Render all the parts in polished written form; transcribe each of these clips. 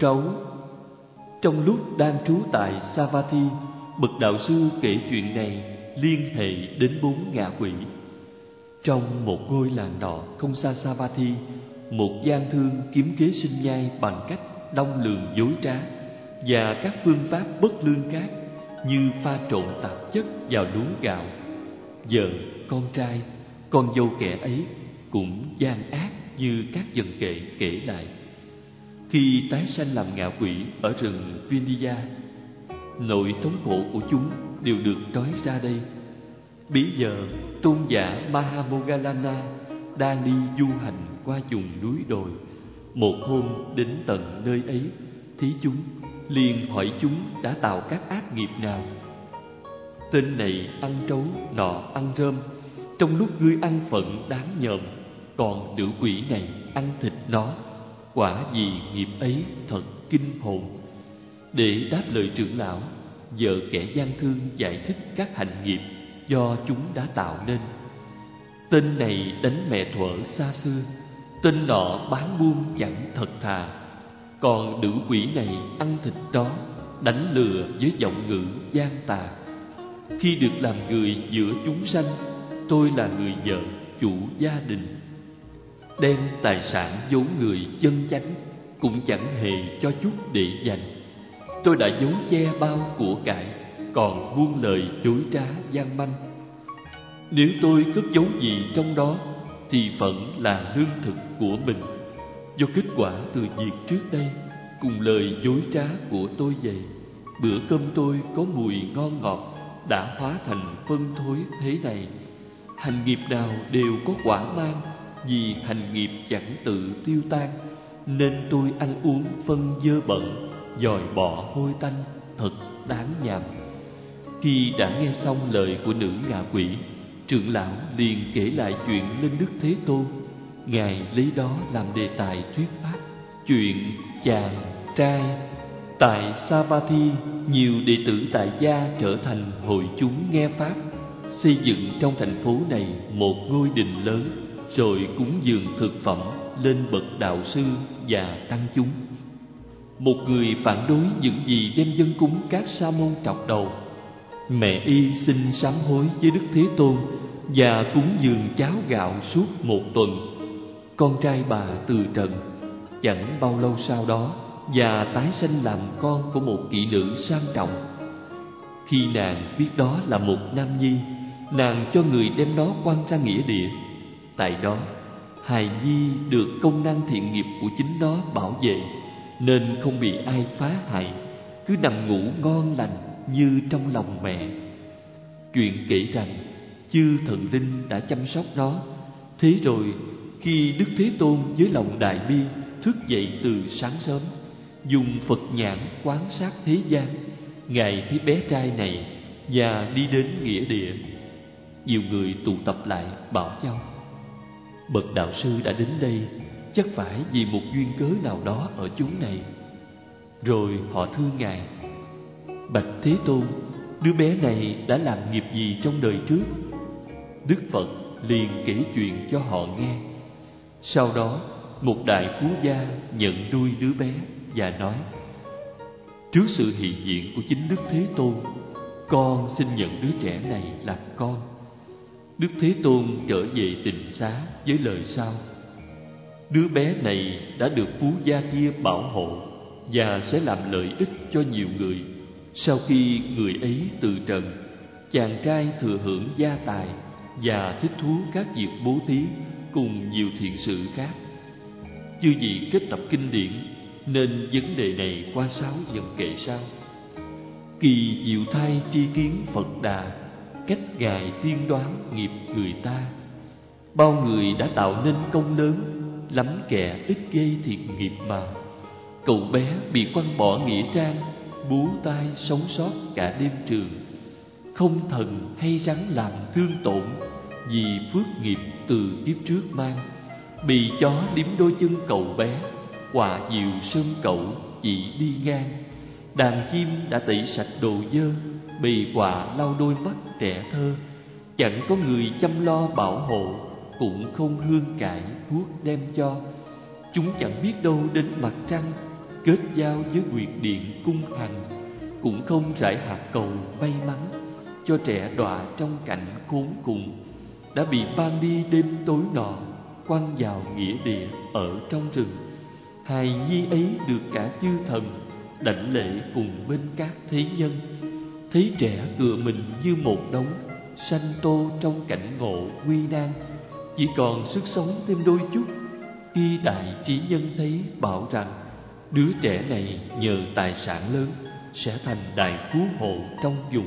Trấu. Trong lúc đang trú tại Savatthi, bậc đạo sư kể chuyện này liên hệ đến 4 ngạ quỷ. Trong một ngôi làng nọ không xa Savatthi, một gian thương kiếm kế sinh nhai bằng cách đong lường dối trá và các phương pháp bất lương khác, như pha trộn tạp chất vào lúa gạo. Vợ, con trai, con dâu kẻ ấy cũng gian ác như các dần kệ kể lại. Khi tái sanh làm ngạ quỷ ở rừng Vindhya, nỗi thống khổ của chúng đều được trói ra đây. Bấy giờ tôn giả Mahamoggallana đang đi du hành qua vùng núi đồi. Một hôm đến tận nơi ấy, thí chúng liền hỏi chúng đã tạo các ác nghiệp nào. Tên này ăn trấu, nọ ăn rơm, trong lúc ngươi ăn phận đáng nhờm, còn nữ quỷ này ăn thịt nó. Quả vì nghiệp ấy thật kinh hồn. Để đáp lời trưởng lão, vợ kẻ gian thương giải thích các hành nghiệp do chúng đã tạo nên. Tên này đánh mẹ thuở xa xưa, tên nọ bán buôn chẳng thật thà, còn nữ quỷ này ăn thịt đó, đánh lừa với giọng ngữ gian tà. Khi được làm người giữa chúng sanh, tôi là người vợ chủ gia đình. Đem tài sản vốn người chân chánh cũng chẳng hề cho chút để dành. Tôi đã giấu che bao của cải, còn buông lời dối trá gian manh. Nếu tôi cất giấu gì trong đó thì phận là lương thực của mình, do kết quả từ việc trước đây cùng lời dối trá của tôi vậy. Bữa cơm tôi có mùi ngon ngọt đã hóa thành phân thối thế này. Hành nghiệp nào đều có quả mang, vì hành nghiệp chẳng tự tiêu tan, nên tôi ăn uống phân dơ bẩn, dòi bọ hôi tanh, thật đáng nhàm. Khi đã nghe xong lời của nữ ngạ quỷ, trưởng lão liền kể lại chuyện lên Đức Thế Tôn. Ngài lấy đó làm đề tài thuyết pháp. Chuyện chàng trai. Tại Savatthi, nhiều đệ tử tại gia trở thành hội chúng nghe pháp, xây dựng trong thành phố này một ngôi đình lớn, rồi cúng dường thực phẩm lên bậc đạo sư và tăng chúng. Một người phản đối những gì đem dâng cúng các sa môn trọc đầu. Mẹ y xin sám hối với Đức Thế Tôn và cúng dường cháo gạo suốt 1 tuần. Con trai bà từ trần. Chẳng bao lâu sau đó, và tái sanh làm con của một kỹ nữ sang trọng. Khi nàng biết đó là một nam nhi, nàng cho người đem nó quăng ra nghĩa địa. Tại đó, hài nhi được công năng thiện nghiệp của chính nó bảo vệ, nên không bị ai phá hại, cứ nằm ngủ ngon lành như trong lòng mẹ. Chuyện kể rằng chư thần linh đã chăm sóc nó. Thế rồi khi Đức Thế Tôn với lòng đại bi thức dậy từ sáng sớm, dùng Phật nhãn quan sát thế gian, Ngài thấy bé trai này và đi đến nghĩa địa. Nhiều người tụ tập lại bảo nhau: bậc đạo sư đã đến đây, chắc phải vì một duyên cớ nào đó ở chốn này. Rồi họ thưa Ngài: bạch Thế Tôn, đứa bé này đã làm nghiệp gì trong đời trước? Đức Phật liền kể chuyện cho họ nghe. Sau đó một đại phú gia nhận nuôi đứa bé và nói: trước sự hiện diện của chính Đức Thế Tôn, con xin nhận đứa trẻ này làm con. Đức Thế Tôn trở về tịnh xá với lời sau: đứa bé này đã được phú gia kia bảo hộ và sẽ làm lợi ích cho nhiều người. Sau khi người ấy từ trần, chàng trai thừa hưởng gia tài và thích thú các việc bố thí cùng nhiều thiện sự khác. Chư vị kết tập kinh điển, nên vấn đề này qua 6 dần kệ sau. Kỳ diệu thay tri kiến Phật Đà, cách Ngài tiên đoán nghiệp người ta. Bao người đã tạo nên công lớn, lắm kẻ ít gây thiện nghiệp mà. Cậu bé bị quăng bỏ nghĩa trang, bú tai sống sót cả đêm trường. Không thần hay rắn làm thương tổn, vì phước nghiệp từ kiếp trước mang. Bì chó liếm đôi chân cậu bé, quả diều sơn cậu chỉ đi ngang. Đàn chim đã tẩy sạch đồ dơ, bì quạ lau đôi mắt trẻ thơ. Chẳng có người chăm lo bảo hộ, cũng không hương cải thuốc đem cho. Chúng chẳng biết đâu đến mặt trăng, kết giao với Nguyệt Điện cung hành, cũng không rải hạt cầu may mắn cho trẻ đọa trong cảnh khốn cùng, đã bị ban đi đêm tối nọ, quăng vào nghĩa địa ở trong rừng. Hài nhi ấy được cả chư thần đảnh lễ cùng bên các thế nhân. Thấy trẻ tựa mình như một đống sanh tô trong cảnh ngộ nguy nan, chỉ còn sức sống thêm đôi chút. Khi đại trí nhân thấy bảo rằng đứa trẻ này nhờ tài sản lớn sẽ thành đại phú hộ trong vùng.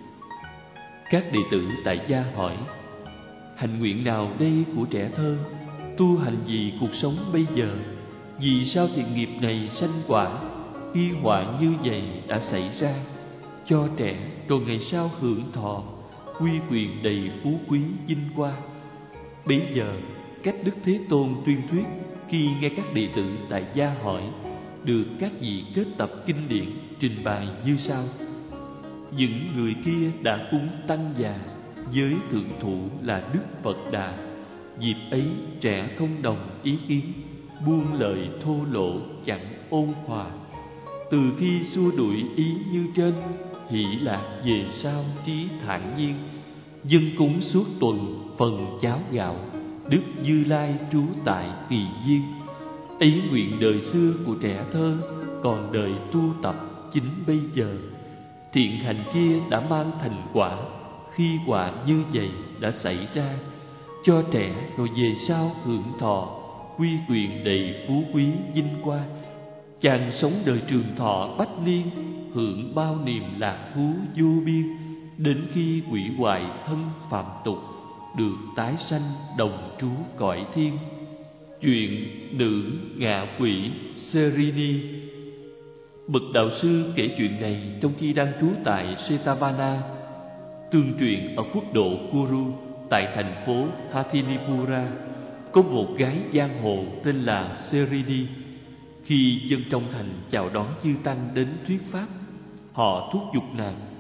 Các đệ tử tại gia hỏi: hạnh nguyện nào đây của trẻ thơ? Tu hành gì cuộc sống bây giờ? Vì sao thiện nghiệp này sanh quả khi họa như vậy đã xảy ra? Cho trẻ rồi ngày sau hưởng thọ uy quyền đầy phú quý vinh hoa. Bấy giờ cách Đức Thế Tôn tuyên thuyết, khi nghe các đệ tử tại gia hỏi, được các vị kết tập kinh điển trình bày như sau: những người kia đã cúng tăng già với thượng thủ là Đức Phật Đà. Dịp ấy trẻ không đồng ý kiến, buông lời thô lỗ chẳng ôn hòa. Từ khi xua đuổi ý như trên, hỷ lạc về sau trí thản nhiên. Dân cúng suốt tuần phần cháo gạo, Đức Như Lai trú tại Kỳ Viên. Ấy nguyện đời xưa của trẻ thơ, còn đời tu tập chính bây giờ. Thiện hành kia đã mang thành quả, khi quả như vậy đã xảy ra. Cho trẻ rồi về sau hưởng thọ quy quyền đầy phú quý vinh hoa. Chàng sống đời trường thọ bách niên, hưởng bao niềm lạc thú vô biên. Đến khi quỷ hoại thân phạm tục, được tái sanh đồng trú cõi thiên. Chuyện nữ ngạ quỷ Serini. Bậc đạo sư kể chuyện này trong khi đang trú tại Setavana, tương truyền ở quốc độ Kuru, tại thành phố Hathinipura, có một gái giang hồ tên là Serini. Khi dân trong thành chào đón chư tăng đến thuyết pháp, họ thúc giục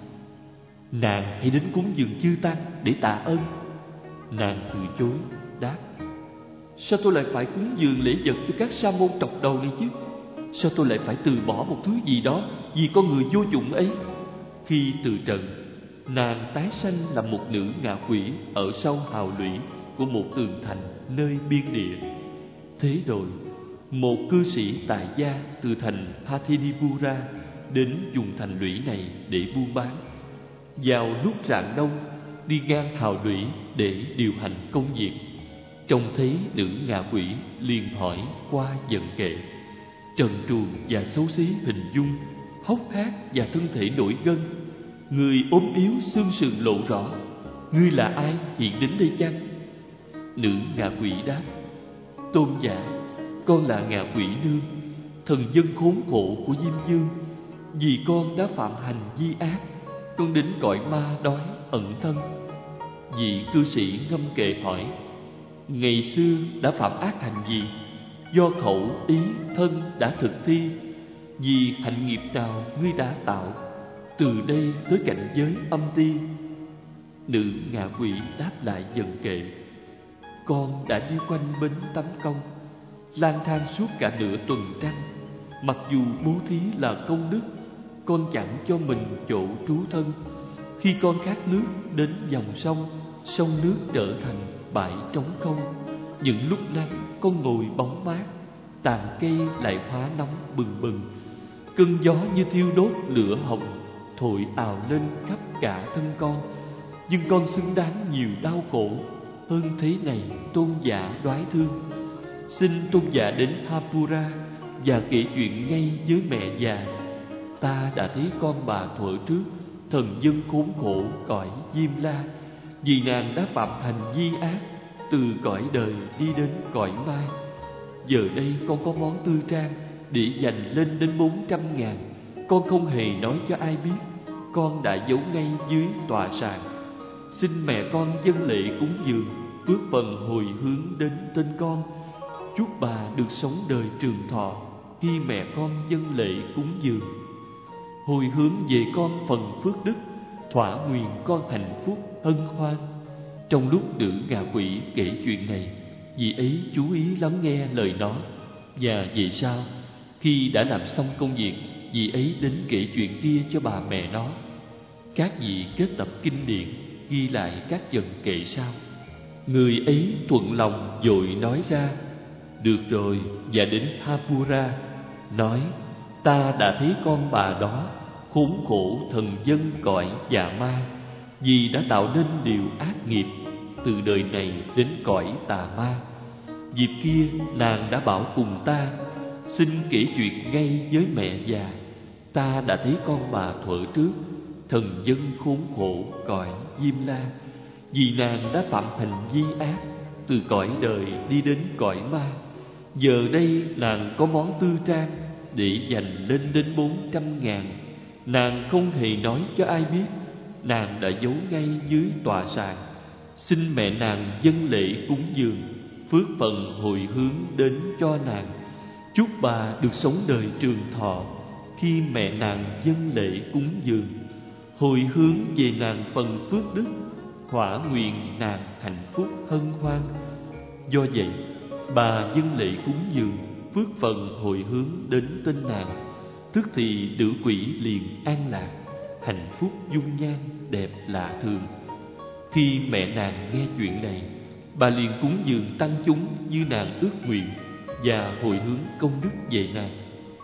nàng hãy đến cúng dường chư tăng để tạ ơn. Nàng từ chối, đáp: sao tôi lại phải cúng dường lễ vật cho các sa môn trọc đầu này chứ? Sao tôi lại phải từ bỏ một thứ gì đó vì con người vô dụng ấy? Khi từ trần, nàng tái sanh là một nữ ngạ quỷ ở sau hào lũy của một tường thành nơi biên địa. Thế rồi, một cư sĩ tại gia từ thành Hathinipura đến vùng thành lũy này để buôn bán. Vào lúc rạng đông, đi ngang hào lũy để điều hành công việc, trông thấy nữ ngạ quỷ liền hỏi qua giận kệ, trần truồng và xấu xí hình dung, hốc hác và thân thể nổi gân, người ốm yếu xương sườn lộ rõ. Ngươi là ai hiện đến đây chăng? Nữ ngạ quỷ đáp: tôn giả, con là ngạ quỷ nương, thần dân khốn khổ của Diêm Dương. Vì con đã phạm hành vi ác, con đến cõi ma đói ẩn thân. Vị cư sĩ ngâm kệ hỏi: ngày xưa đã phạm ác hành gì? Do khẩu, ý, thân đã thực thi. Vì hạnh nghiệp nào ngươi đã tạo, từ đây tới cảnh giới âm ti? Nữ ngạ quỷ đáp lại dần kệ: con đã đi quanh bến Tánh Công, lang thang suốt cả nửa tuần trăng. Mặc dù bố thí là công đức, con chẳng cho mình chỗ trú thân. Khi con khát nước đến dòng sông, sông nước trở thành bãi trống không. Những lúc nắng con ngồi bóng mát, tàn cây lại hóa nóng bừng bừng. Cơn gió như thiêu đốt lửa hồng, thổi ào lên khắp cả thân con. Nhưng con xứng đáng nhiều đau khổ hơn thế này, tôn giả đoái thương. Xin tôn giả đến Hapura và kể chuyện ngay với mẹ già. Ta đã thấy con bà thuở trước, thần dân khốn khổ cõi Diêm La. Vì nàng đã phạm hành vi ác, từ cõi đời đi đến cõi mai. Giờ đây con có món tư trang để dành lên đến 400.000. Con không hề nói cho ai biết, con đã giấu ngay dưới tọa sàn. Xin mẹ con dâng lễ cúng dường, phước phần hồi hướng đến tên con. Chúc bà được sống đời trường thọ khi mẹ con dâng lễ cúng dường. Hồi hướng về con phần phước đức, thỏa nguyện con hạnh phúc hân hoan. Trong lúc nữ ngạ quỷ kể chuyện này, vị ấy chú ý lắng nghe lời nó. Và về sau, Khi đã làm xong công việc, dì ấy đến kể chuyện kia cho bà mẹ nó. Các vị kết tập kinh điển, ghi lại các dần kệ sau. Người ấy thuận lòng vội nói ra: được rồi, và đến Hapura nói: ta đã thấy con bà đó khốn khổ thần dân cõi dạ ma, vì đã tạo nên điều ác nghiệp từ đời này đến cõi tà ma. Dịp kia nàng đã bảo cùng ta: xin kể chuyện ngay với mẹ già. Ta đã thấy con bà thuở trước thần dân khốn khổ cõi Diêm La, vì nàng đã phạm hành vi ác, từ cõi đời đi đến cõi ma. Giờ đây nàng có món tư trang để dành lên đến 400.000. Nàng không hề nói cho ai biết, nàng đã giấu ngay dưới tòa sàn. Xin mẹ nàng dâng lễ cúng dường, phước phần hồi hướng đến cho nàng. Chúc bà được sống đời trường thọ. Khi mẹ nàng dâng lễ cúng dường, hồi hướng về nàng phần phước đức, thỏa nguyện nàng hạnh phúc hân hoan. Do vậy, bà dâng lễ cúng dường, phước phần hồi hướng đến tên nàng, tức thì nữ quỷ liền an lạc, hạnh phúc dung nhan đẹp lạ thường. Khi mẹ nàng nghe chuyện này, bà liền cúng dường tăng chúng như nàng ước nguyện và hồi hướng công đức về nàng.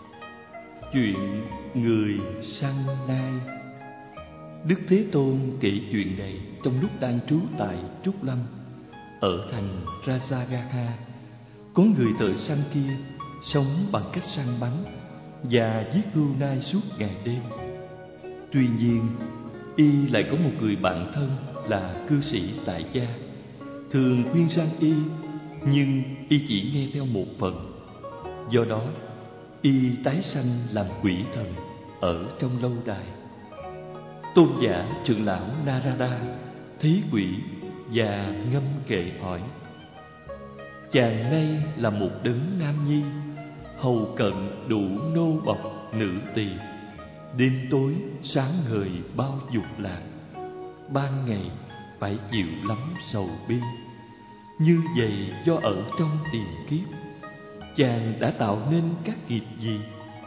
Chuyện người săn nai. Đức Thế Tôn kể chuyện này trong lúc đang trú tại Trúc Lâm ở thành Rajagaha. Có người thợ săn kia sống bằng cách săn bắn và giết hươu nai suốt ngày đêm. Tuy nhiên, y lại có một người bạn thân là cư sĩ tại gia, thường khuyên răn y, nhưng y chỉ nghe theo một phần. Do đó, y tái sanh làm quỷ thần ở trong lâu đài. Tôn giả trưởng lão Narada thấy quỷ và ngâm kệ hỏi: chàng nay là một đấng nam nhi, hầu cận đủ nô bộc nữ tỳ, đêm tối sáng ngời bao dục lạc, ban ngày phải chịu lắm sầu bi. Như vậy do ở trong tiền kiếp, chàng đã tạo nên các nghiệp gì?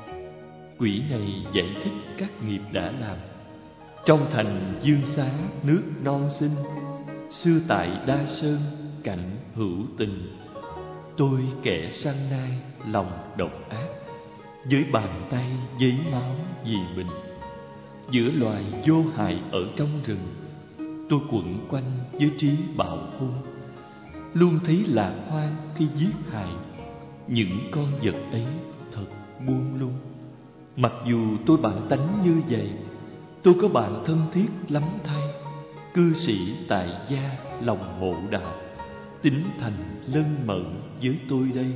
Quỷ này giải thích các nghiệp đã làm. Trong thành Dương Xá nước non xinh, xưa tại Đa Sơn cảnh hữu tình, tôi kẻ săn nai lòng độc ác, với bàn tay giấy máu vì mình. Giữa loài vô hại ở trong rừng, tôi quẩn quanh với trí bạo hung, luôn thấy lạc hoang khi giết hại. Những con vật ấy thật buông lung. Mặc dù tôi bản tánh như vậy, tôi có bạn thân thiết lắm thay, cư sĩ tại gia lòng mộ đạo, tính thành lân mẫn với tôi đây.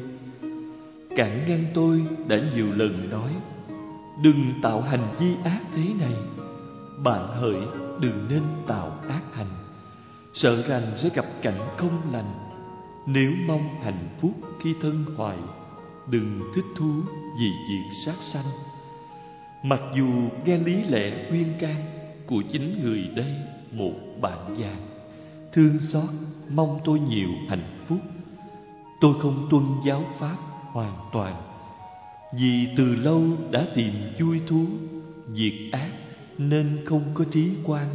Cản ngăn tôi đã nhiều lần nói: đừng tạo hành vi ác thế này, bạn hỡi đừng nên tạo ác hành, sợ rằng sẽ gặp cảnh không lành. Nếu mong hạnh phúc khi thân hoại, đừng thích thú vì việc sát sanh. Mặc dù nghe lý lẽ khuyên can của chính người đây một bạn già, thương xót mong tôi nhiều hạnh phúc, tôi không tuân giáo pháp hoàn toàn, vì từ lâu đã tìm vui thú, diệt ác nên không có trí quan.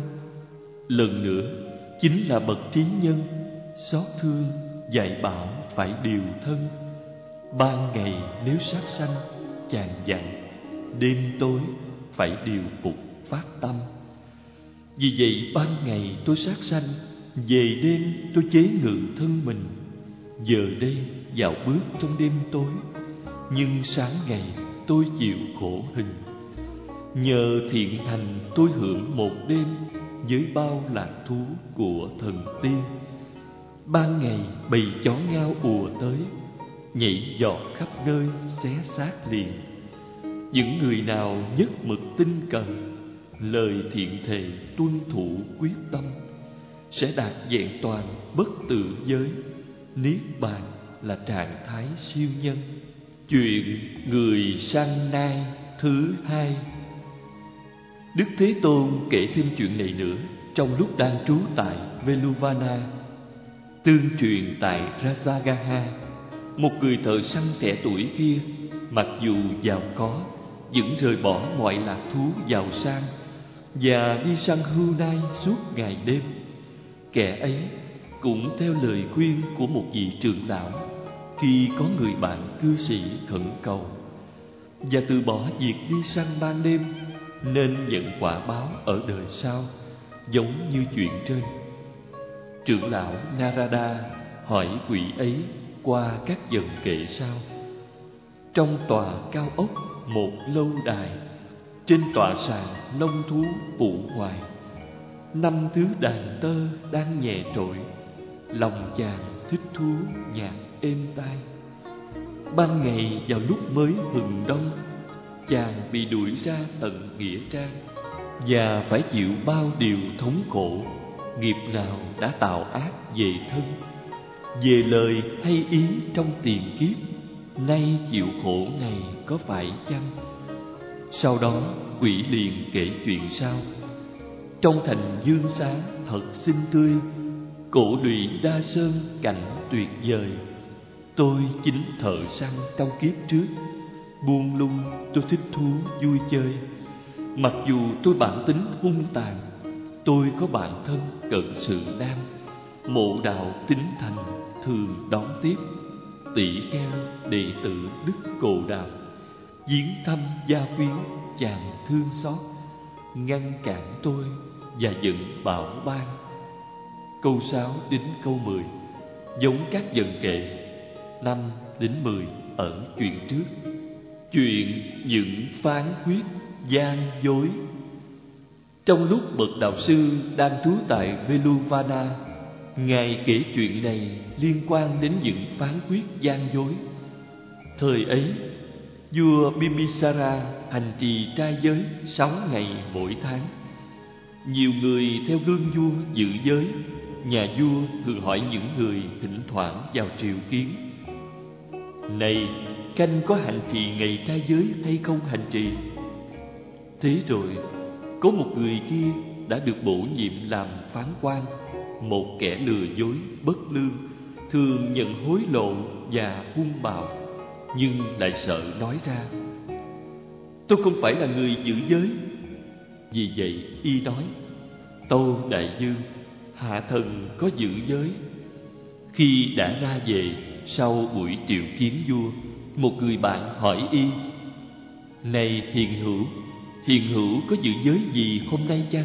Lần nữa, chính là bậc trí nhân, xót thương dạy bảo phải điều thân. Ban ngày nếu sát sanh, chàng dặn, đêm tối phải điều phục phát tâm. Vì vậy ban ngày tôi sát sanh, về đêm tôi chế ngự thân mình. Giờ đây dạo bước trong đêm tối, nhưng sáng ngày tôi chịu khổ hình. Nhờ thiện hành tôi hưởng một đêm với bao lạc thú của thần tiên. Ban ngày bầy chó ngao ùa tới, nhảy giọt khắp nơi xé xác liền. Những người nào nhất mực tinh cần, lời thiện thề tuân thủ quyết tâm, sẽ đạt vẹn toàn bất tự giới. Niết bàn là trạng thái siêu nhân. Chuyện người săn nai thứ hai. Đức Thế Tôn kể thêm chuyện này nữa trong lúc đang trú tại Veluvana. Tương truyền tại Rajagaha, một người thợ săn trẻ tuổi kia mặc dù giàu có, vẫn rời bỏ mọi lạc thú giàu sang và đi săn hươu nai suốt ngày đêm. Kẻ ấy cũng theo lời khuyên của một vị trưởng lão khi có người bạn cư sĩ khẩn cầu, và từ bỏ việc đi săn ban đêm, nên nhận quả báo ở đời sau, giống như chuyện trên. Trưởng lão Narada hỏi quỷ ấy qua các dần kệ sau. Trong tòa cao ốc một lâu đài, trên tọa sàn lông thú phụ hoài, 5 thứ đàn tơ đang nhẹ trội, lòng chàng thích thú nhạc êm tai. Ban ngày vào lúc mới hừng đông, chàng bị đuổi ra tận nghĩa trang, và phải chịu bao điều thống khổ. Nghiệp nào đã tạo ác về thân, về lời hay ý trong tiền kiếp, nay chịu khổ này có phải chăng? Sau đó quỷ liền kể chuyện sau. Trong thành Dương Xá thật xinh tươi, cổ lụy Đa Sơn cảnh tuyệt vời. Tôi chính thợ săn trong kiếp trước, buông lung tôi thích thú vui chơi. Mặc dù tôi bản tính hung tàn, tôi có bản thân cận sự nam. Mộ đạo tính thành thường đón tiếp, tỷ kheo đệ tử Đức Cồ Đàm. Viếng thăm gia quyến chàng thương xót, ngăn cản tôi và giận bảo ban. Câu 6 đến câu 10 giống các dần kệ 5 đến 10 ở chuyện trước. Chuyện những phán quyết gian dối. Trong lúc bậc đạo sư đang trú tại Veluvana, ngài kể chuyện này liên quan đến những phán quyết gian dối. Thời ấy, vua Bimbisara hành trì trai giới 6 ngày mỗi tháng. Nhiều người theo gương vua giữ giới. Nhà vua thường hỏi những người thỉnh thoảng vào triều kiến: này, Khanh có hành trì ngày trai giới hay không hành trì? Thế rồi có một người kia đã được bổ nhiệm làm phán quan, một kẻ lừa dối bất lương, thường nhận hối lộ và hung bạo, nhưng lại sợ nói ra: tôi không phải là người giữ giới. Vì vậy y nói: tâu đại vương, hạ thần có giữ giới. Khi đã ra về, sau buổi triệu kiến vua, một người bạn hỏi y: này hiền hữu có giữ giới gì hôm nay chăng?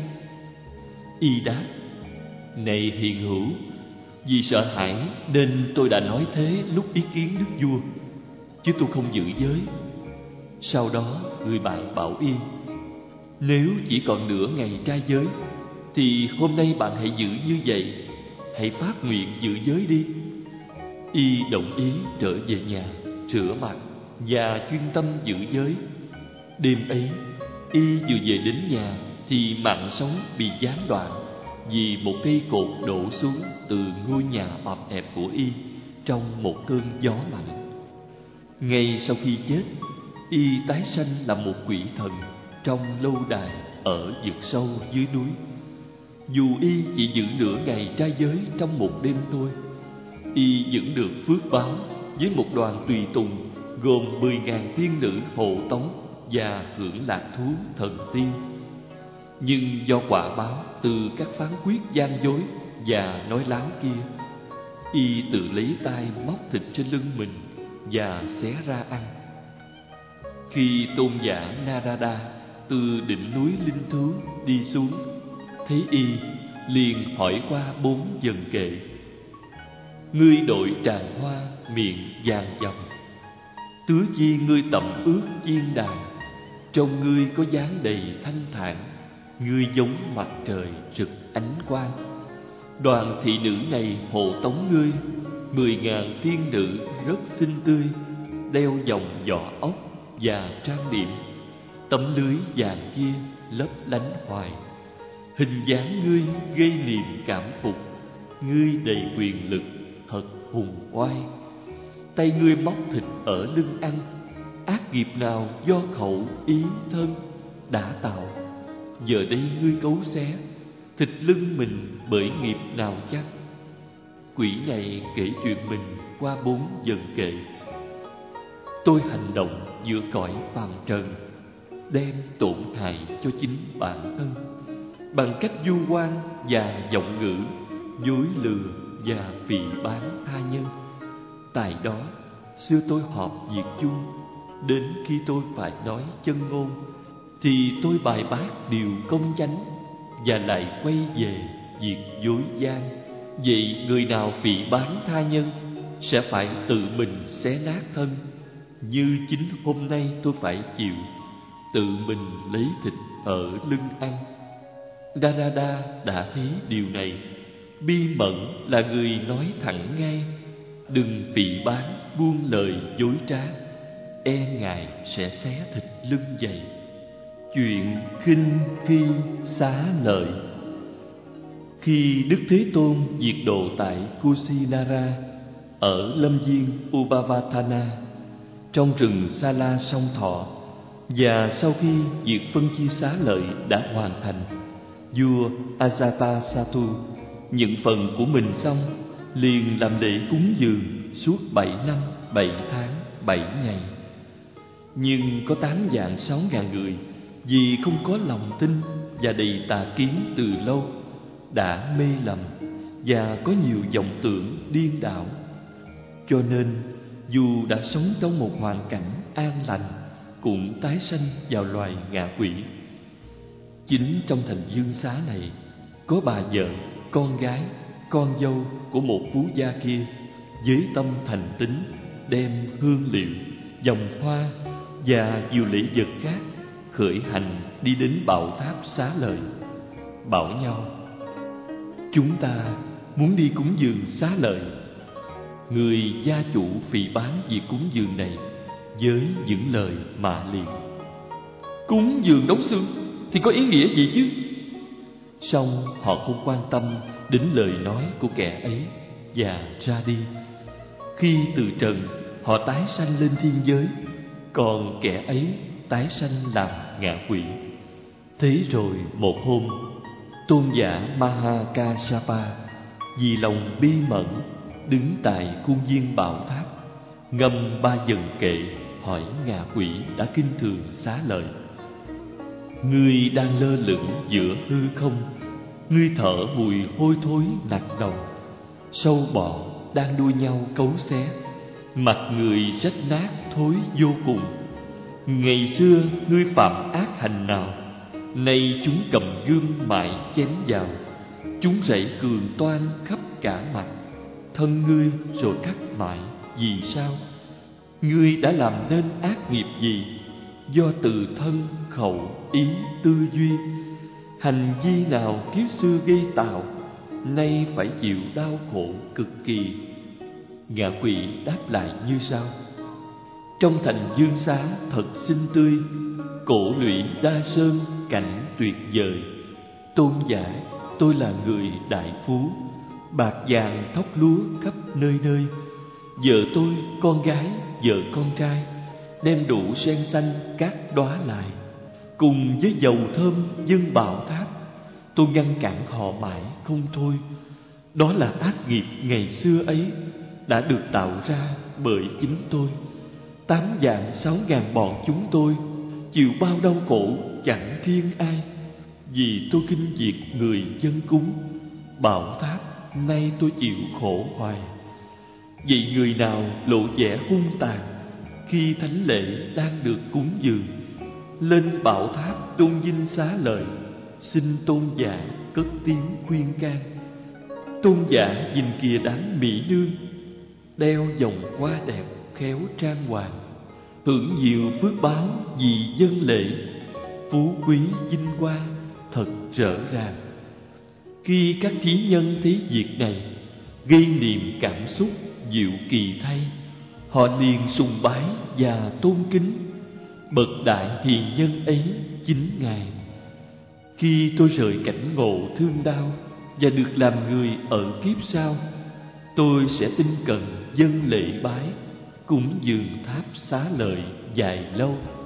Y đáp: này hiền hữu, vì sợ hãi nên tôi đã nói thế lúc ý kiến đức vua, chứ tôi không giữ giới. Sau đó người bạn bảo y: nếu chỉ còn nửa ngày trai giới, thì hôm nay bạn hãy giữ như vậy, hãy phát nguyện giữ giới đi. Y đồng ý trở về nhà, rửa mặt và chuyên tâm giữ giới. Đêm ấy, y vừa về đến nhà thì mạng sống bị gián đoạn, vì một cây cột đổ xuống từ ngôi nhà ọp ẹp của y trong một cơn gió mạnh. Ngay sau khi chết, y tái sanh là một quỷ thần trong lâu đài ở vực sâu dưới núi. Dù y chỉ giữ nửa ngày trai giới trong một đêm thôi, y vẫn được phước báo với một đoàn tùy tùng gồm 10.000 tiên nữ hộ tống và hưởng lạc thú thần tiên. Nhưng do quả báo từ các phán quyết gian dối và nói láo kia, y tự lấy tay móc thịt trên lưng mình và xé ra ăn. Khi tôn giả Narada từ đỉnh núi linh thú đi xuống, thấy y liền hỏi qua 4 dần kệ. Ngươi đội tràng hoa miệng vàng dòng, tứ chi ngươi tẩm ướt chiên đàn, trong ngươi có dáng đầy thanh thản, ngươi giống mặt trời rực ánh quang. Đoàn thị nữ này hộ tống ngươi, 10.000 tiên nữ rất xinh tươi, đeo vòng vỏ ốc và trang điểm. Tấm lưới vàng kia lấp lánh hoài. Hình dáng ngươi gây niềm cảm phục, ngươi đầy quyền lực thật hùng oai. Tay ngươi móc thịt ở lưng ăn, ác nghiệp nào do khẩu ý thân đã tạo. Giờ đây ngươi cấu xé thịt lưng mình bởi nghiệp nào chăng? Quỷ này kể chuyện mình qua 4 dần kệ. tôi hành động giữa cõi phàm trần, đem tổn hại cho chính bản thân bằng cách vu oan và vọng ngữ, dối lừa và phỉ báng tha nhân. Tại đó, xưa tôi họp việc chung, đến khi tôi phải nói chân ngôn, thì tôi bài bác điều công chánh và lại quay về việc dối gian. Vậy người nào phỉ báng tha nhân sẽ phải tự mình xé nát thân, như chính hôm nay tôi phải chịu, tự mình lấy thịt ở lưng ăn. Narada đã thấy điều này. Bi Mẫn là người nói thẳng ngay, đừng phỉ báng buông lời dối trá, e ngài sẽ xé thịt lưng vậy. Chuyện khinh khi xá lợi. Khi Đức Thế Tôn diệt độ tại Kusinara ở lâm viên Upavatana trong rừng Sa La Song Thọ, và sau khi việc phân chia xá lợi đã hoàn thành, vua Ajatasattu nhận phần của mình xong, liền làm lễ cúng dường suốt 7 năm 7 tháng 7 ngày. Nhưng có 8.600.000 người vì không có lòng tin và đầy tà kiến từ lâu đã mê lầm và có nhiều vọng tưởng điên đảo, cho nên dù đã sống trong một hoàn cảnh an lành cũng tái sanh vào loài ngạ quỷ. Chính trong thành Dương Xá này có bà vợ, con gái, con dâu của một phú gia kia với tâm thành tín đem hương liệu, vòng hoa và nhiều lễ vật khác khởi hành đi đến bảo tháp xá lợi, bảo nhau: chúng ta muốn đi cúng dường xá lợi. Người gia chủ phỉ báng việc cúng dường này với những lời mạ liệt: cúng dường đống xương thì có ý nghĩa gì chứ? Song họ không quan tâm đến lời nói của kẻ ấy và ra đi. Khi từ trần, họ tái sanh lên thiên giới, còn kẻ ấy tái sanh làm ngạ quỷ. Thế rồi một hôm, tôn giả Mahakasapa vì lòng bi mẫn đứng tại khuôn viên bảo tháp, ngâm 3 vần kệ hỏi ngạ quỷ đã kinh thường xá lợi: ngươi đang lơ lửng giữa hư không, ngươi thở mùi hôi thối nặng nồng, sâu bọ đang đua nhau cấu xé, mặt người rách nát thối vô cùng. Ngày xưa ngươi phạm ác hành nào, nay chúng cầm gươm mãi chém vào, chúng rảy cường toan khắp cả mặt, thân ngươi rồi cắt mãi. Vì sao? Ngươi đã làm nên ác nghiệp gì? Do từ thân, khẩu, ý, tư duy, hành vi nào kiếp xưa gây tạo, nay phải chịu đau khổ cực kỳ. Ngạ quỷ đáp lại như sau: trong thành Dương Xá thật xinh tươi, cổ lũy Đa Sơn cảnh tuyệt vời. Tôn giả, tôi là người đại phú, bạc vàng thóc lúa khắp nơi nơi. Vợ tôi, con gái, vợ con trai đem đủ sen xanh các đóa lại, cùng với dầu thơm dâng bảo tháp. Tôi ngăn cản họ mãi không thôi. Đó là ác nghiệp ngày xưa ấy đã được tạo ra bởi chính tôi. 8.600.000 bọn chúng tôi chịu bao đau khổ chẳng riêng ai, vì tôi khinh việc người dân cúng bảo tháp. Nay tôi chịu khổ hoài. Vậy người nào lộ vẻ hung tàn khi thánh lễ đang được cúng dường, lên bảo tháp tôn vinh xá lợi, xin tôn giả cất tiếng khuyên can. Tôn giả nhìn kìa đám mỹ nương đeo vòng hoa đẹp khéo trang hoàng, hưởng nhiều phước báo vì dân lễ, phú quý vinh quang thật rỡ ràng. Khi các thí nhân thấy việc này, gây niềm cảm xúc diệu kỳ thay, họ liền sùng bái và tôn kính bậc đại hiền nhân ấy chính ngài. Khi tôi rời cảnh ngộ thương đau và được làm người ở kiếp sau, tôi sẽ tinh cần dâng lễ bái cúng dường tháp xá lợi dài lâu.